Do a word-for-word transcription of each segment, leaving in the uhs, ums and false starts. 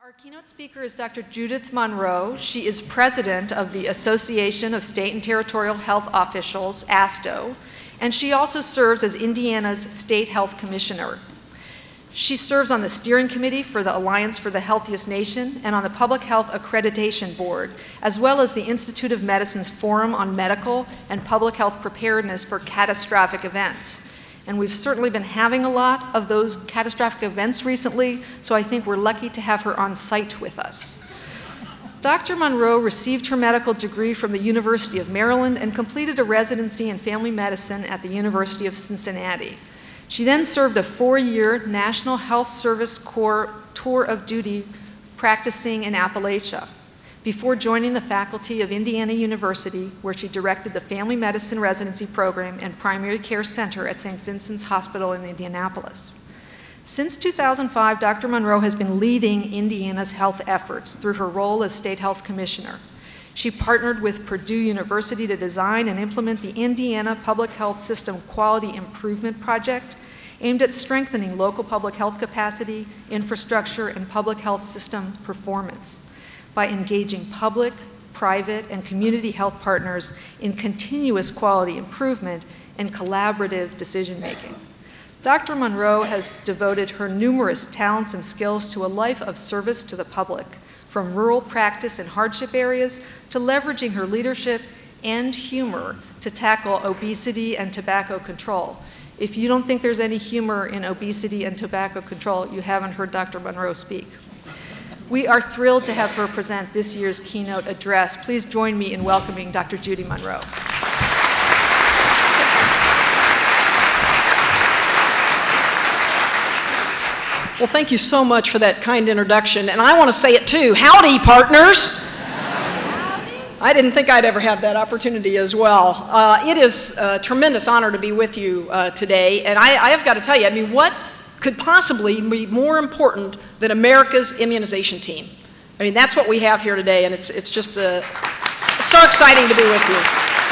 Our keynote speaker is Doctor Judith Monroe. She is president of the Association of State and Territorial Health Officials, ASTO, and she also serves as Indiana's State Health Commissioner. She serves on the steering committee for the Alliance for the Healthiest Nation and on the Public Health Accreditation Board, as well as the Institute of Medicine's Forum on Medical and Public Health Preparedness for Catastrophic Events. And we've certainly been having a lot of those catastrophic events recently, so I think we're lucky to have her on site with us. Doctor Monroe received her medical degree from the University of Maryland and completed a residency in family medicine at the University of Cincinnati. She then served a four-year National Health Service Corps tour of duty practicing in Appalachia before joining the faculty of Indiana University, where she directed the Family Medicine Residency Program and Primary Care Center at Saint Vincent's Hospital in Indianapolis. Since two thousand five, Doctor Monroe has been leading Indiana's health efforts through her role as State Health Commissioner. She partnered with Purdue University to design and implement the Indiana Public Health System Quality Improvement Project, aimed at strengthening local public health capacity, infrastructure, and public health system performance by engaging public, private, and community health partners in continuous quality improvement and collaborative decision-making. Doctor Monroe has devoted her numerous talents and skills to a life of service to the public, from rural practice in hardship areas to leveraging her leadership and humor to tackle obesity and tobacco control. If you don't think there's any humor in obesity and tobacco control, you haven't heard Doctor Monroe speak. We are thrilled to have her present this year's keynote address. Please join me in welcoming Doctor Judy Monroe. Well, thank you so much for that kind introduction, and I want to say it too. Howdy, partners. Howdy. I didn't think I'd ever have that opportunity as well. Uh, it is a tremendous honor to be with you uh, today, and I, I have got to tell you, I mean, what could possibly be more important than America's immunization team? I mean, that's what we have here today, and it's, it's just uh, so exciting to be with you.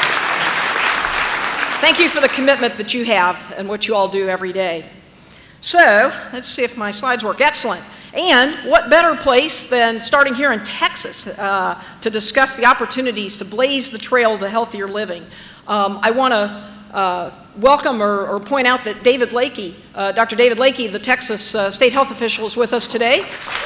Thank you for the commitment that you have and what you all do every day. So, let's see if my slides work. Excellent. And what better place than starting here in Texas uh, to discuss the opportunities to blaze the trail to healthier living. Um, I want to uh, welcome or, or point out that David Lakey, uh, Doctor David Lakey, the Texas uh, state health official, is with us today.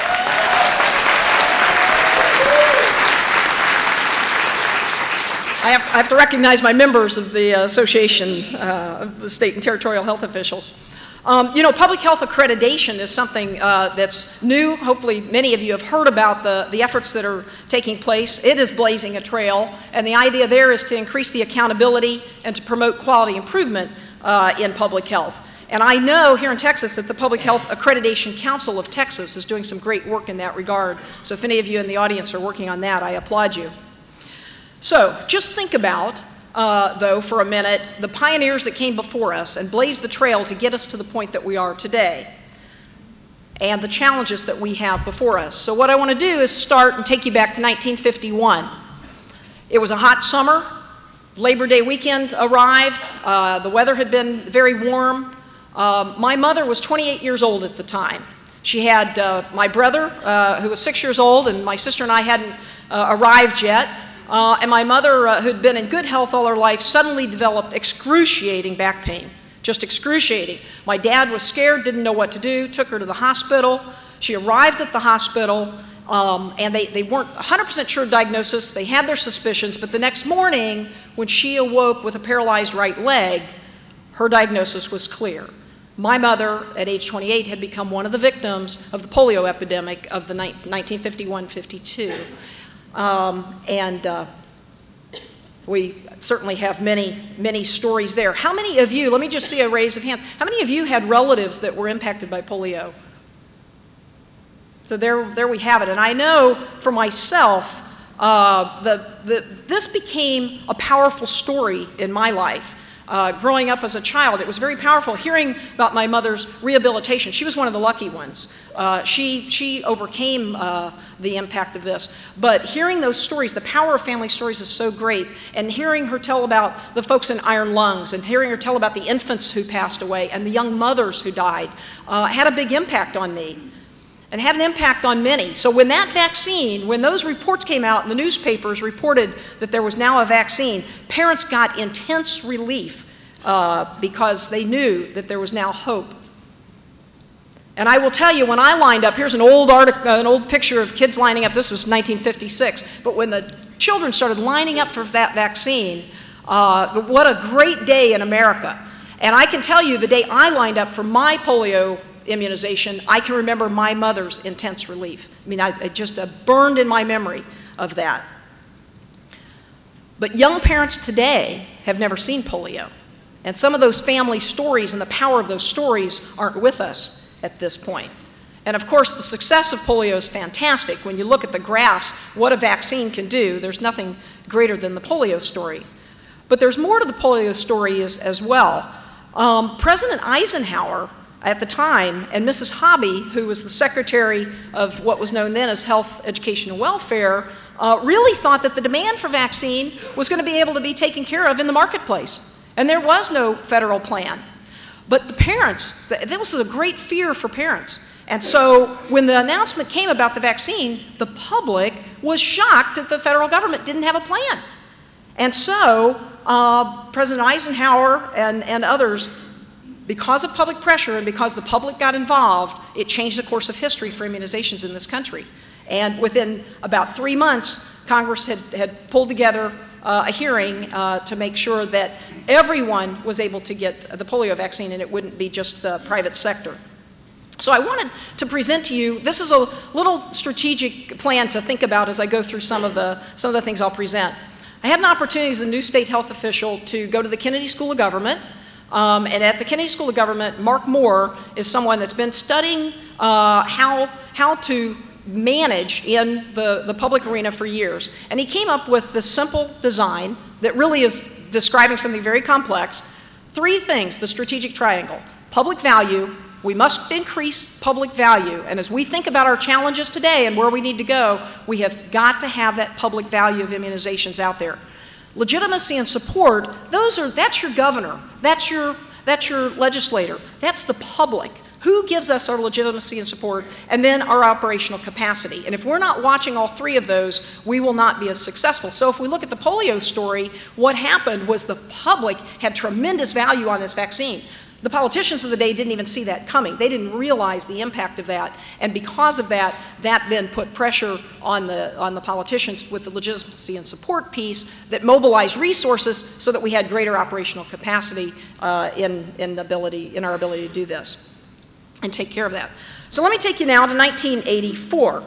I have, I have to recognize my members of the uh, Association uh, of the State and Territorial Health Officials. Um, you know, public health accreditation is something uh, that's new. Hopefully many of you have heard about the, the efforts that are taking place. It is blazing a trail, and the idea there is to increase the accountability and to promote quality improvement uh, in public health. And I know here in Texas that the Public Health Accreditation Council of Texas is doing some great work in that regard. So if any of you in the audience are working on that, I applaud you. So just think about Uh, though, for a minute, the pioneers that came before us and blazed the trail to get us to the point that we are today, and the challenges that we have before us. So what I want to do is start and take you back to nineteen fifty-one. It was a hot summer. Labor Day weekend arrived. Uh, the weather had been very warm. Uh, my mother was twenty-eight years old at the time. She had uh, my brother, uh, who was six years old, and my sister and I hadn't uh, arrived yet. Uh, and my mother, uh, who'd been in good health all her life, suddenly developed excruciating back pain, just excruciating. My dad was scared, didn't know what to do, took her to the hospital. She arrived at the hospital, um, and they, they weren't one hundred percent sure diagnosis. They had their suspicions, but the next morning, when she awoke with a paralyzed right leg, her diagnosis was clear. My mother, at age twenty-eight, had become one of the victims of the polio epidemic of the nineteen fifty-one fifty-two. Um, and uh, we certainly have many, many stories there. How many of you, let me just see a raise of hands, how many of you had relatives that were impacted by polio? So there, there we have it. And I know for myself, uh, the, the, this became a powerful story in my life. Uh, growing up as a child, it was very powerful hearing about my mother's rehabilitation. She was one of the lucky ones. Uh, she, she overcame uh, the impact of this. But hearing those stories, the power of family stories is so great. And hearing her tell about the folks in iron lungs, and hearing her tell about the infants who passed away and the young mothers who died, uh, had a big impact on me. and had an impact on many. So when that vaccine, when those reports came out and the newspapers reported that there was now a vaccine, parents got intense relief uh, because they knew that there was now hope. And I will tell you, when I lined up, here's an old article, an old picture of kids lining up. This was nineteen fifty-six. But when the children started lining up for that vaccine, uh, what a great day in America. And I can tell you, the day I lined up for my polio immunization, I can remember my mother's intense relief. I mean, I, it just uh, burned in my memory of that. But young parents today have never seen polio. And some of those family stories and the power of those stories aren't with us at this point. And of course, the success of polio is fantastic. When you look at the graphs, what a vaccine can do, there's nothing greater than the polio story. But there's more to the polio story as, as well. Um, President Eisenhower, at the time, and Missus Hobby, who was the secretary of what was known then as Health, Education, and Welfare, uh, really thought that the demand for vaccine was going to be able to be taken care of in the marketplace. And there was no federal plan. But the parents, that was a great fear for parents. And so when the announcement came about the vaccine, the public was shocked that the federal government didn't have a plan. And so uh, President Eisenhower and, and others, because of public pressure and because the public got involved, it changed the course of history for immunizations in this country. And within about three months, Congress had, had pulled together uh, a hearing uh, to make sure that everyone was able to get the polio vaccine and it wouldn't be just the private sector. So I wanted to present to you, this is a little strategic plan to think about as I go through some of the, some of the things I'll present. I had an opportunity as a new state health official to go to the Kennedy School of Government. Um, and at the Kennedy School of Government, Mark Moore is someone that's been studying uh, how, how to manage in the, the public arena for years. And he came up with this simple design that really is describing something very complex. Three things, the strategic triangle. Public value, we must increase public value. And as we think about our challenges today and where we need to go, we have got to have that public value of immunizations out there. Legitimacy and support, those are, that's your governor, that's your, that's your legislator, that's the public. Who gives us our legitimacy and support, and then our operational capacity. And if we're not watching all three of those, we will not be as successful. So if we look at the polio story, what happened was the public had tremendous value on this vaccine. The politicians of the day didn't even see that coming. They didn't realize the impact of that. And because of that, that then put pressure on the, on the politicians with the legitimacy and support piece that mobilized resources so that we had greater operational capacity uh, in, in, the ability, in our ability to do this and take care of that. So let me take you now to nineteen eighty-four.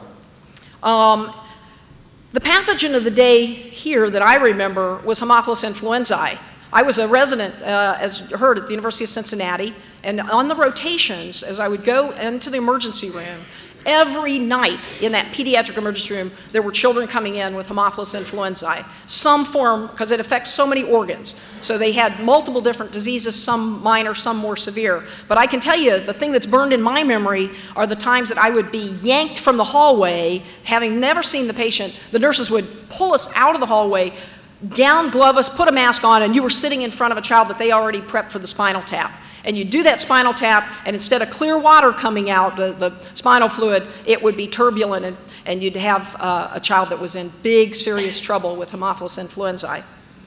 Um, the pathogen of the day here that I remember was Haemophilus influenzae. I was a resident, uh, as you heard, at the University of Cincinnati, and on the rotations, as I would go into the emergency room, every night in that pediatric emergency room, there were children coming in with Haemophilus influenzae, some form, because it affects so many organs. So they had multiple different diseases, some minor, some more severe. But I can tell you, the thing that's burned in my memory are the times that I would be yanked from the hallway, having never seen the patient. The nurses would pull us out of the hallway, gown, glove us, put a mask on, and you were sitting in front of a child that they already prepped for the spinal tap. And you do that spinal tap, and instead of clear water coming out, the, the spinal fluid, it would be turbulent, and, and you'd have uh, a child that was in big, serious trouble with Haemophilus influenzae.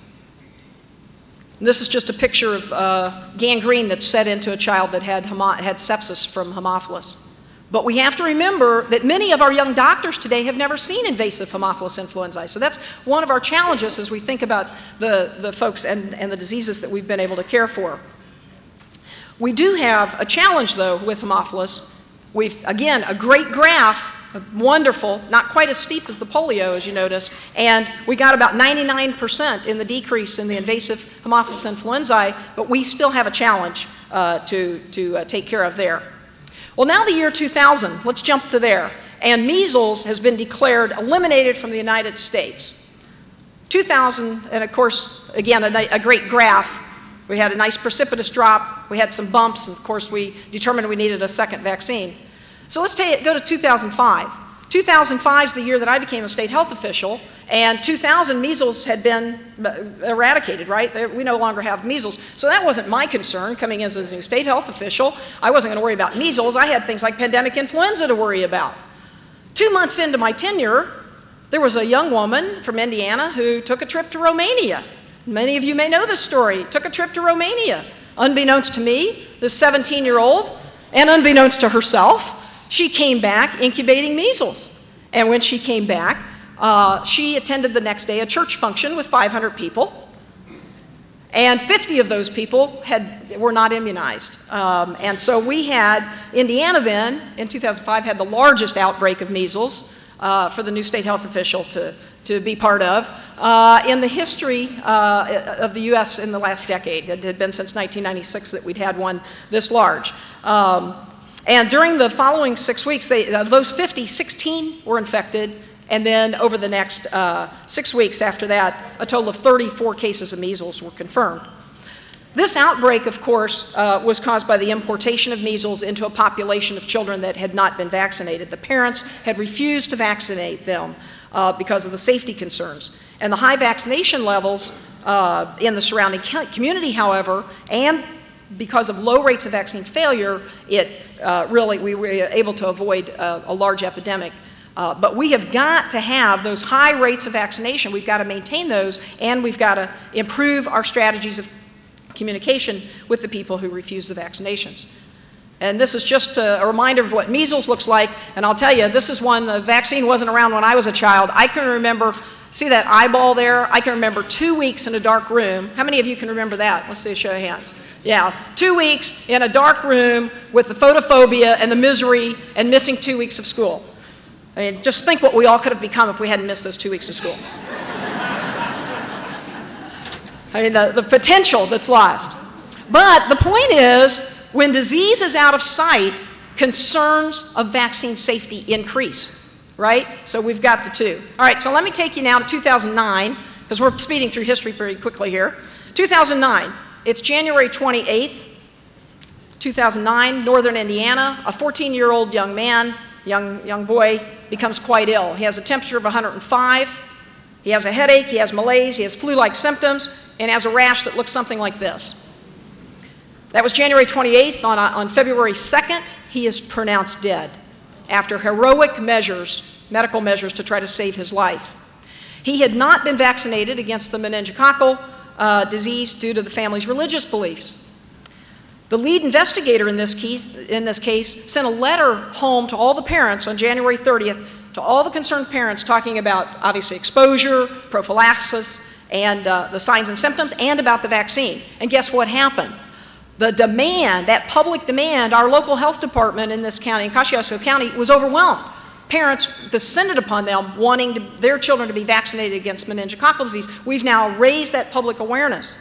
And this is just a picture of uh, gangrene that's set into a child that had, had sepsis from Haemophilus. But we have to remember that many of our young doctors today have never seen invasive Haemophilus influenzae. So that's one of our challenges as we think about the, the folks and, and the diseases that we've been able to care for. We do have a challenge, though, with Haemophilus. We've, again, a great graph, wonderful, not quite as steep as the polio, as you notice, and we got about ninety-nine percent in the decrease in the invasive Haemophilus influenzae, but we still have a challenge uh, to, to uh, take care of there. Well, now the year two thousand, let's jump to there, and measles has been declared eliminated from the United States. two thousand, and of course, again, a, a great graph. We had a nice precipitous drop, we had some bumps, and of course we determined we needed a second vaccine. So let's take, go to two thousand five. two thousand five is the year that I became a state health official, and two thousand measles had been eradicated, right? We no longer have measles. So that wasn't my concern coming in as a new state health official. I wasn't going to worry about measles. I had things like pandemic influenza to worry about. Two months into my tenure, there was a young woman from Indiana who took a trip to Romania. Many of you may know this story. Took a trip to Romania. Unbeknownst to me, this seventeen-year-old, and unbeknownst to herself, she came back incubating measles. And when she came back, uh, she attended the next day a church function with five hundred people. And fifty of those people had, were not immunized. Um, and so we had, Indiana then, in two thousand five, had the largest outbreak of measles uh, for the new state health official to, to be part of uh, in the history uh, of the U S in the last decade. It had been since nineteen ninety-six that we'd had one this large. Um, And during the following six weeks, they, uh, those fifty, sixteen were infected, and then over the next uh, six weeks after that, a total of thirty-four cases of measles were confirmed. This outbreak, of course, uh, was caused by the importation of measles into a population of children that had not been vaccinated. The parents had refused to vaccinate them uh, because of the safety concerns. And the high vaccination levels uh, in the surrounding community, however, and because of low rates of vaccine failure, it uh, really, we were able to avoid uh, a large epidemic. Uh, but we have got to have those high rates of vaccination. We've got to maintain those, and we've got to improve our strategies of communication with the people who refuse the vaccinations. And this is just a, a reminder of what measles looks like, and I'll tell you, this is one, the vaccine wasn't around when I was a child. I can remember, see that eyeball there? I can remember two weeks in a dark room. How many of you can remember that? Let's see a show of hands. Yeah, two weeks in a dark room with the photophobia and the misery and missing two weeks of school. I mean, just think what we all could have become if we hadn't missed those two weeks of school. I mean, the, the potential that's lost. But the point is, when disease is out of sight, concerns of vaccine safety increase, right? So we've got the two. All right, so let me take you now to two thousand nine, because we're speeding through history very quickly here. two thousand nine. It's January twenty-eighth, two thousand nine, northern Indiana. A fourteen-year-old young man, young, young boy, becomes quite ill. He has a temperature of one hundred five, he has a headache, he has malaise, he has flu-like symptoms, and has a rash that looks something like this. That was January twenty-eighth. On, on February second, he is pronounced dead after heroic measures, medical measures, to try to save his life. He had not been vaccinated against the meningococcal Uh, disease due to the family's religious beliefs. The lead investigator in this, case, in this case sent a letter home to all the parents on January thirtieth, to all the concerned parents, talking about, obviously, exposure, prophylaxis, and uh, the signs and symptoms, and about the vaccine. And guess what happened? The demand, that public demand, our local health department in this county, in Kosciuszko County, was overwhelmed. Parents descended upon them wanting to, their children to be vaccinated against meningococcal disease. We've now raised that public awareness.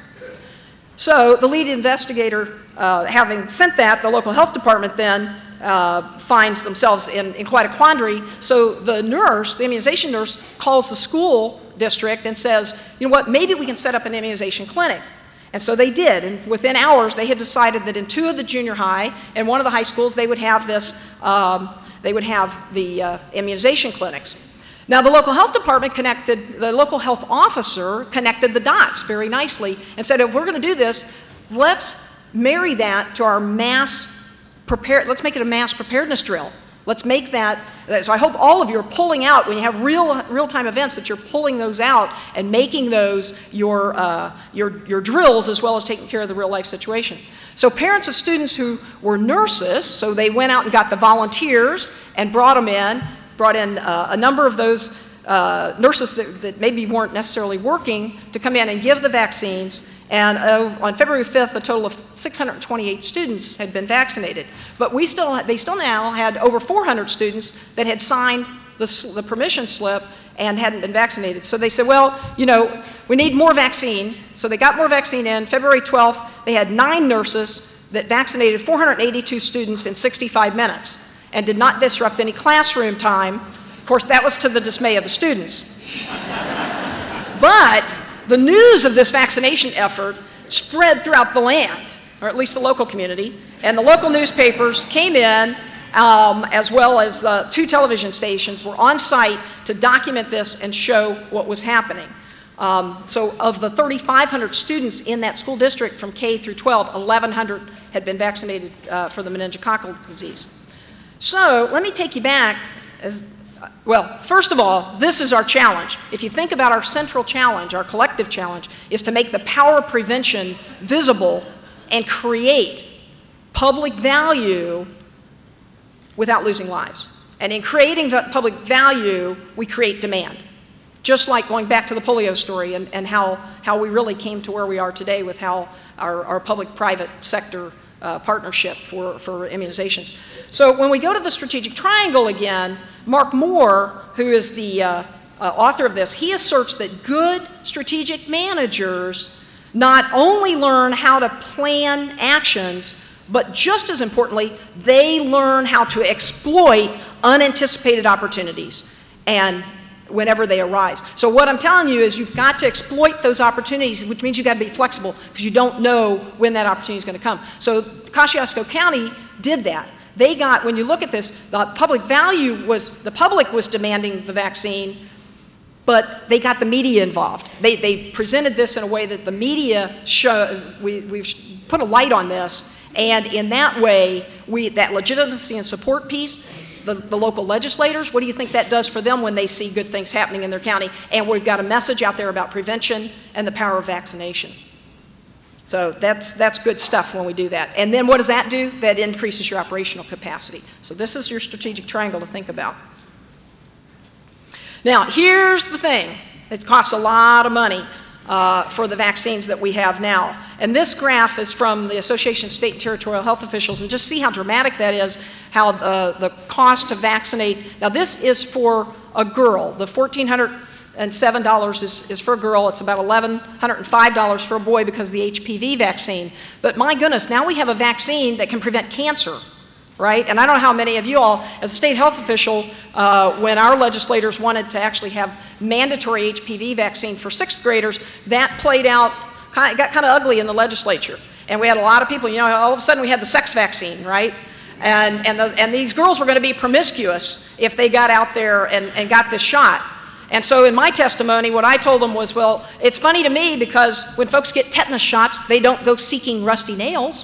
So the lead investigator, uh, having sent that, the local health department then uh, finds themselves in, in quite a quandary. So the nurse, the immunization nurse, calls the school district and says, you know what, maybe we can set up an immunization clinic. And so they did, and within hours they had decided that in two of the junior high and one of the high schools they would have this um, they would have the uh, immunization clinics. Now, the local health department connected, the local health officer connected the dots very nicely and said, if we're going to do this, let's marry that to our mass prepare, let's make it a mass preparedness drill. Let's make that, so I hope all of you are pulling out, when you have real, real-time events, that you're pulling those out and making those your, uh, your, your drills, as well as taking care of the real-life situation. So parents of students who were nurses, so they went out and got the volunteers and brought them in, brought in uh, a number of those uh, nurses that, that maybe weren't necessarily working to come in and give the vaccines. And uh, on February fifth, a total of six hundred twenty-eight students had been vaccinated. But we still, they still now had over four hundred students that had signed the, the permission slip and hadn't been vaccinated. So they said, well, you know, we need more vaccine. So they got more vaccine in. February twelfth, they had nine nurses that vaccinated four hundred eighty-two students in sixty-five minutes and did not disrupt any classroom time. Of course, that was to the dismay of the students. But the news of this vaccination effort spread throughout the land, or at least the local community, and the local newspapers came in um, as well as uh, two television stations, were on site to document this and show what was happening. Um, so of the thirty-five hundred students in that school district from K through twelve, eleven hundred had been vaccinated uh, for the meningococcal disease. So let me take you back. As, well, first of all, this is our challenge. If you think about our central challenge, our collective challenge, is to make the power of prevention visible and create public value without losing lives. And in creating public value, we create demand. Just like going back to the polio story and, and how, how we really came to where we are today with how our, our public-private sector uh, partnership for, for immunizations. So when we go to the strategic triangle again, Mark Moore, who is the uh, uh, author of this, he asserts that good strategic managers not only learn how to plan actions, but just as importantly, they learn how to exploit unanticipated opportunities and whenever they arise. So what I'm telling you is you've got to exploit those opportunities, which means you've got to be flexible because you don't know when that opportunity is going to come. So Kosciuszko County did that. They got, when you look at this, the public value was, the public was demanding the vaccine, but they got the media involved. They, they presented this in a way that the media show, we, we've put a light on this, and in that way, we, that legitimacy and support piece, the, the local legislators, what do you think that does for them when they see good things happening in their county? And we've got a message out there about prevention and the power of vaccination. So that's, that's good stuff when we do that. And then what does that do? That increases your operational capacity. So this is your strategic triangle to think about. Now, here's the thing. It costs a lot of money uh, for the vaccines that we have now. And this graph is from the Association of State and Territorial Health Officials, and just see how dramatic that is, how uh, the cost to vaccinate. Now, this is for a girl. The one thousand four hundred seven dollars is, is for a girl. It's about one thousand one hundred five dollars for a boy because of the H P V vaccine. But my goodness, now we have a vaccine that can prevent cancer. Right? And I don't know how many of you all, as a state health official, uh, when our legislators wanted to actually have mandatory H P V vaccine for sixth graders, that played out, kind of, got kind of ugly in the legislature. And we had a lot of people, you know, all of a sudden we had the sex vaccine, right? And, and, the, and these girls were going to be promiscuous if they got out there and, and got this shot. And so in my testimony, what I told them was, well, it's funny to me because when folks get tetanus shots, they don't go seeking rusty nails.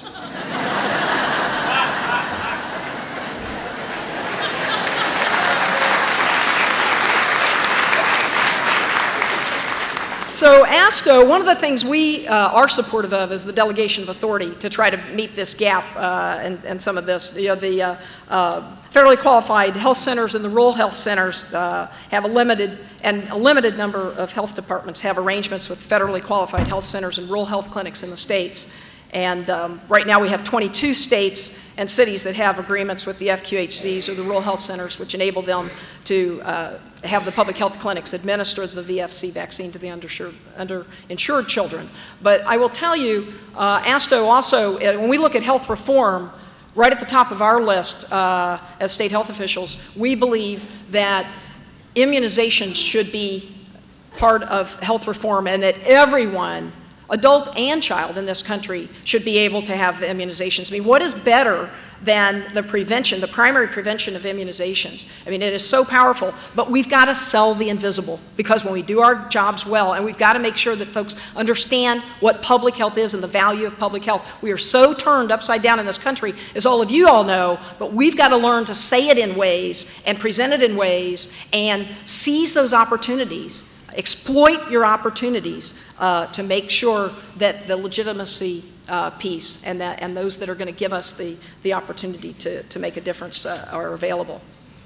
So ASTO, one of the things we uh, are supportive of is the delegation of authority to try to meet this gap uh, and, and some of this. You know, the uh, uh, federally qualified health centers and the rural health centers uh, have a limited, and a limited number of health departments have arrangements with federally qualified health centers and rural health clinics in the states. And um, right now we have twenty-two states and cities that have agreements with the F Q H Cs or the rural health centers, which enable them to uh, have the public health clinics administer the V F C vaccine to the underinsured, underinsured children. But I will tell you, uh, ASTO also, uh, when we look at health reform, right at the top of our list uh, as state health officials, we believe that immunizations should be part of health reform and that everyone, adult and child in this country, should be able to have immunizations. I mean, what is better than the prevention, the primary prevention of immunizations? I mean, it is so powerful, but we've got to sell the invisible, because when we do our jobs well, and we've got to make sure that folks understand what public health is and the value of public health. We are so turned upside down in this country, as all of you all know, but we've got to learn to say it in ways and present it in ways and seize those opportunities. Exploit your opportunities uh, to make sure that the legitimacy uh, piece and, that, and those that are going to give us the, the opportunity to, to make a difference uh, are available.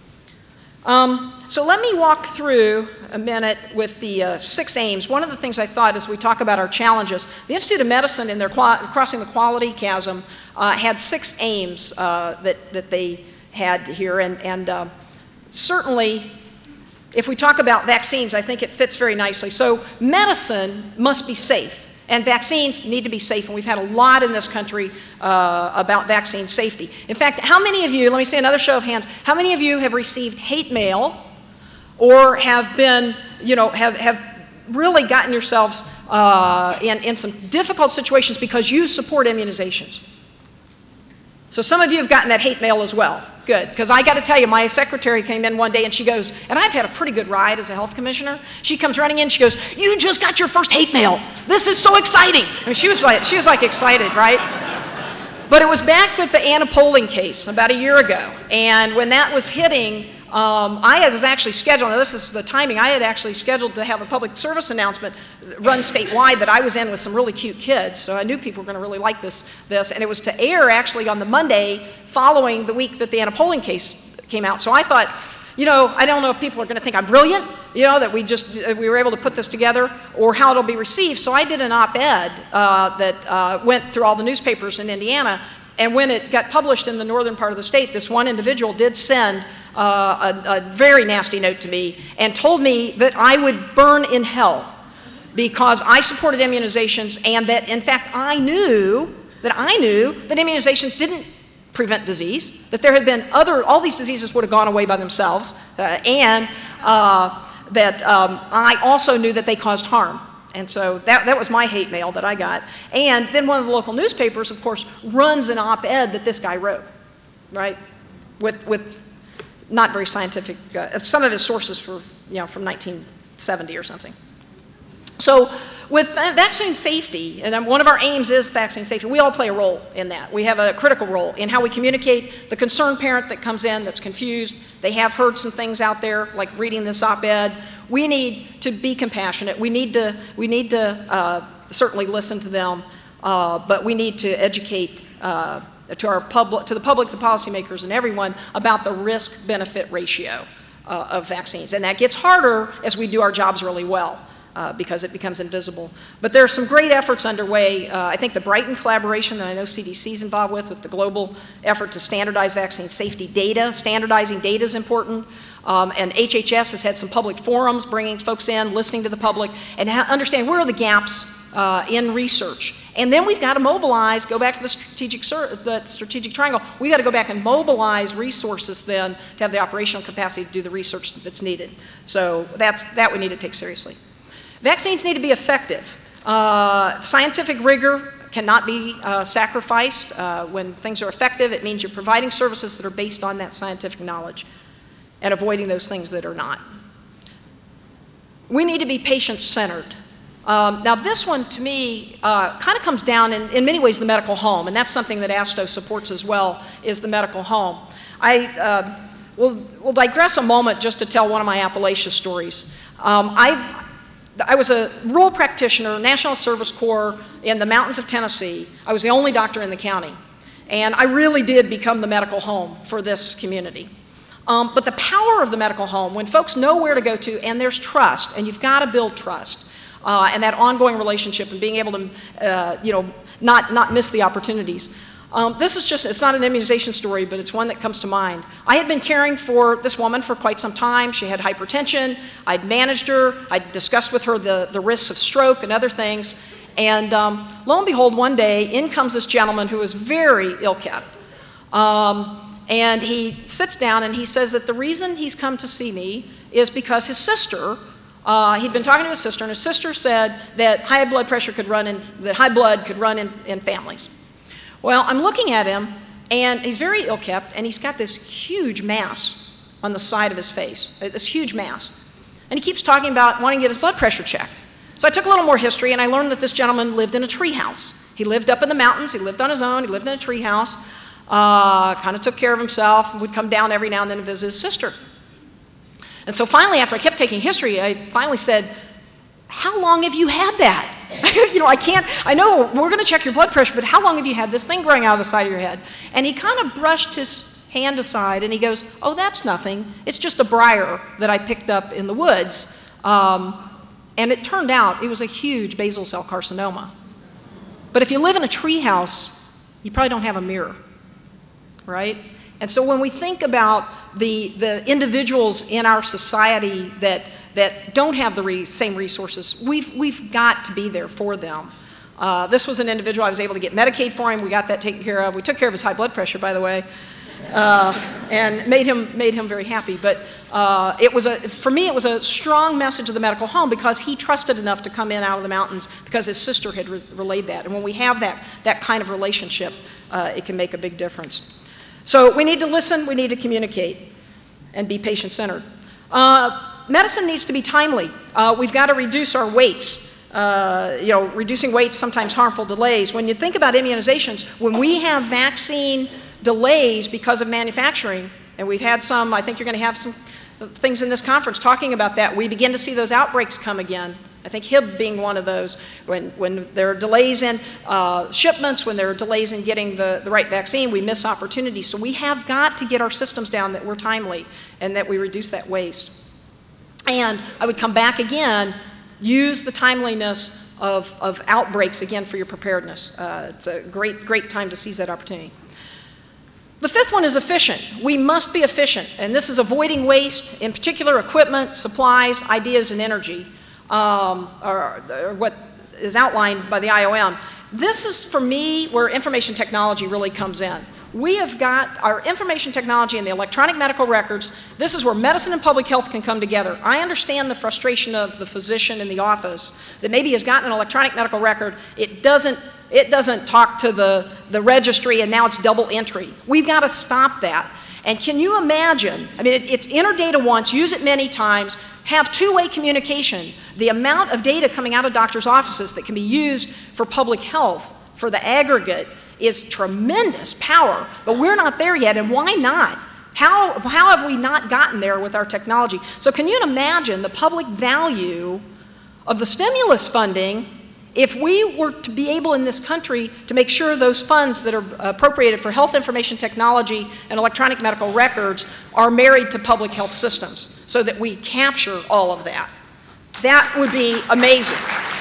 Um, so let me walk through a minute with the uh, six aims. One of the things I thought as we talk about our challenges, the Institute of Medicine in their Crossing the Quality Chasm uh, had six aims uh, that, that they had here, and, and uh, certainly if we talk about vaccines, I think it fits very nicely. So medicine must be safe, and vaccines need to be safe, and we've had a lot in this country uh, about vaccine safety. In fact, how many of you, let me see another show of hands, how many of you have received hate mail or have been, you know, have, have really gotten yourselves uh, in, in some difficult situations because you support immunizations? So some of you have gotten that hate mail as well. Good, because I got to tell you, my secretary came in one day and she goes, and I've had a pretty good ride as a health commissioner. She comes running in, she goes, "You just got your first hate mail. This is so exciting." I mean, she was like, she was like excited, right? But it was back with the Anna Poling case about a year ago, and when that was hitting, um, I was actually scheduled, now this is the timing, I had actually scheduled to have a public service announcement run statewide that I was in with some really cute kids, so I knew people were going to really like this, this, and it was to air actually on the Monday following the week that the Anna Poling case came out. So I thought, you know, I don't know if people are going to think I'm brilliant, you know, that we just, we were able to put this together, or how it'll be received. So I did an op-ed uh, that uh, went through all the newspapers in Indiana, and when it got published in the northern part of the state, this one individual did send uh, a, a very nasty note to me and told me that I would burn in hell because I supported immunizations, and that, in fact, I knew that I knew that immunizations didn't prevent disease, that there had been other, all these diseases would have gone away by themselves, uh, and uh, that um, I also knew that they caused harm. And so that, that was my hate mail that I got. And then one of the local newspapers, of course, runs an op-ed that this guy wrote, right, with, with not very scientific, uh, some of his sources for, you know, from nineteen seventy or something. So with vaccine safety, and one of our aims is vaccine safety, we all play a role in that. We have a critical role in how we communicate. The concerned parent that comes in that's confused, they have heard some things out there, like reading this op-ed. We need to be compassionate. We need to, we need to uh, certainly listen to them, uh, but we need to educate uh, to, our public, to the public, the policymakers, and everyone about the risk-benefit ratio uh, of vaccines. And that gets harder as we do our jobs really well. Uh, because it becomes invisible. But there are some great efforts underway. Uh, I think the Brighton collaboration that I know C D C is involved with, with the global effort to standardize vaccine safety data. Standardizing data is important. Um, and H H S has had some public forums, bringing folks in, listening to the public, and understand where are the gaps uh, in research. And then we've got to mobilize, go back to the strategic, the strategic triangle, we've got to go back and mobilize resources then to have the operational capacity to do the research that's needed. So that's, that we need to take seriously. Vaccines need to be effective. Uh, scientific rigor cannot be uh, sacrificed. Uh, when things are effective, it means you're providing services that are based on that scientific knowledge and avoiding those things that are not. We need to be patient-centered. Um, now this one, to me, uh, kind of comes down in, in many ways the medical home, and that's something that ASTO supports as well, is the medical home. I uh, will, will digress a moment just to tell one of my Appalachia stories. Um, I've I was a rural practitioner, National Service Corps in the mountains of Tennessee. I was the only doctor in the county. And I really did become the medical home for this community. Um, but the power of the medical home, when folks know where to go to and there's trust, and you've got to build trust, uh, and that ongoing relationship and being able to, uh, you know, not, not miss the opportunities. Um, this is just, it's not an immunization story, but it's one that comes to mind. I had been caring for this woman for quite some time. She had hypertension. I'd managed her. I'd discussed with her the, the risks of stroke and other things. And um, lo and behold, one day, in comes this gentleman who was very ill-kept. Um, and he sits down and he says that the reason he's come to see me is because his sister, uh, he'd been talking to his sister, and his sister said that high blood pressure could run in, that high blood could run in, in families. Well, I'm looking at him, and he's very ill-kept, and he's got this huge mass on the side of his face, this huge mass. And he keeps talking about wanting to get his blood pressure checked. So I took a little more history, and I learned that this gentleman lived in a tree house. He lived up in the mountains. He lived on his own. He lived in a tree house, uh, kind of took care of himself, and would come down every now and then to visit his sister. And so finally, after I kept taking history, I finally said, "How long have you had that?" You know, I can't, I know we're going to check your blood pressure, but how long have you had this thing growing out of the side of your head? And he kind of brushed his hand aside and he goes, "Oh, that's nothing. It's just a briar that I picked up in the woods." Um, and it turned out it was a huge basal cell carcinoma. But if you live in a tree house, you probably don't have a mirror, right? And so when we think about the, the individuals in our society that that don't have the re same resources, we've, we've got to be there for them. Uh, this was an individual, I was able to get Medicaid for him, we got that taken care of. We took care of his high blood pressure, by the way. uh, and made him, made him very happy. But uh, it was a, for me, it was a strong message of the medical home because he trusted enough to come in out of the mountains because his sister had re relayed that. And when we have that, that kind of relationship, uh, it can make a big difference. So we need to listen, we need to communicate, and be patient-centered. Uh, medicine needs to be timely. Uh, we've got to reduce our waits. Uh, you know, reducing waits, sometimes harmful delays. When you think about immunizations, when we have vaccine delays because of manufacturing, and we've had some, I think you're going to have some things in this conference talking about that, we begin to see those outbreaks come again. I think H I B being one of those, when, when there are delays in uh, shipments, when there are delays in getting the, the right vaccine, we miss opportunities. So we have got to get our systems down that we're timely and that we reduce that waste. And I would come back again, use the timeliness of, of outbreaks again for your preparedness. Uh, it's a great, great time to seize that opportunity. The fifth one is efficient. We must be efficient, and this is avoiding waste, in particular equipment, supplies, ideas, and energy, um, or, or what is outlined by the I O M. This is, for me, where information technology really comes in. We have got our information technology and the electronic medical records. This is where medicine and public health can come together. I understand the frustration of the physician in the office that maybe has gotten an electronic medical record. It doesn't, it doesn't talk to the, the registry, and now it's double entry. We've got to stop that. And can you imagine, I mean, it, it's enter data once, use it many times, have two-way communication. The amount of data coming out of doctors' offices that can be used for public health, for the aggregate, is tremendous power, but we're not there yet, and why not? How, how have we not gotten there with our technology? So can you imagine the public value of the stimulus funding if we were to be able in this country to make sure those funds that are appropriated for health information technology and electronic medical records are married to public health systems so that we capture all of that? That would be amazing.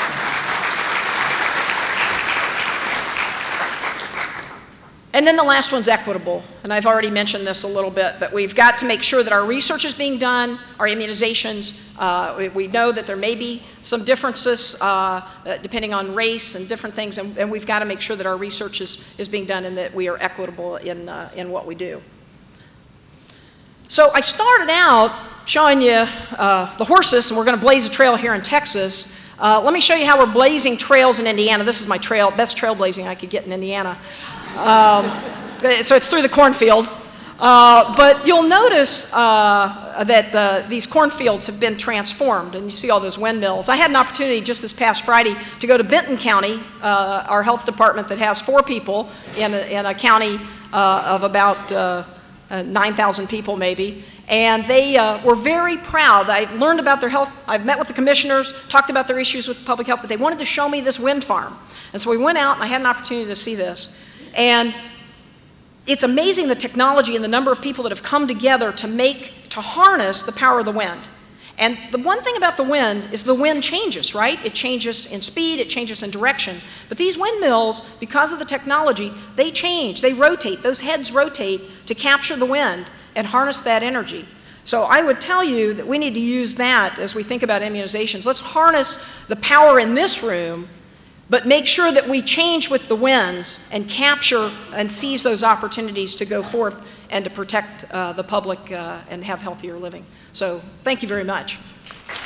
And then the last one's equitable, and I've already mentioned this a little bit, but we've got to make sure that our research is being done, our immunizations. Uh, we, we know that there may be some differences uh, depending on race and different things, and, and we've got to make sure that our research is, is being done and that we are equitable in, uh, in what we do. So I started out showing you uh, the horses, and we're going to blaze a trail here in Texas. Uh, let me show you how we're blazing trails in Indiana. This is my trail, best trailblazing I could get in Indiana. Um, so it's through the cornfield. Uh, but you'll notice uh, that uh, these cornfields have been transformed, and you see all those windmills. I had an opportunity just this past Friday to go to Benton County, uh, our health department that has four people in a, in a county uh, of about uh, uh, nine thousand people maybe. And they uh, were very proud. I learned about their health. I've met with the commissioners, talked about their issues with public health, but they wanted to show me this wind farm. And so we went out, and I had an opportunity to see this. And it's amazing the technology and the number of people that have come together to make, to harness the power of the wind. And the one thing about the wind is the wind changes, right? It changes in speed, it changes in direction. But these windmills, because of the technology, they change, they rotate, those heads rotate to capture the wind and harness that energy. So I would tell you that we need to use that as we think about immunizations. Let's harness the power in this room, but make sure that we change with the winds and capture and seize those opportunities to go forth and to protect uh, the public uh, and have healthier living. So thank you very much.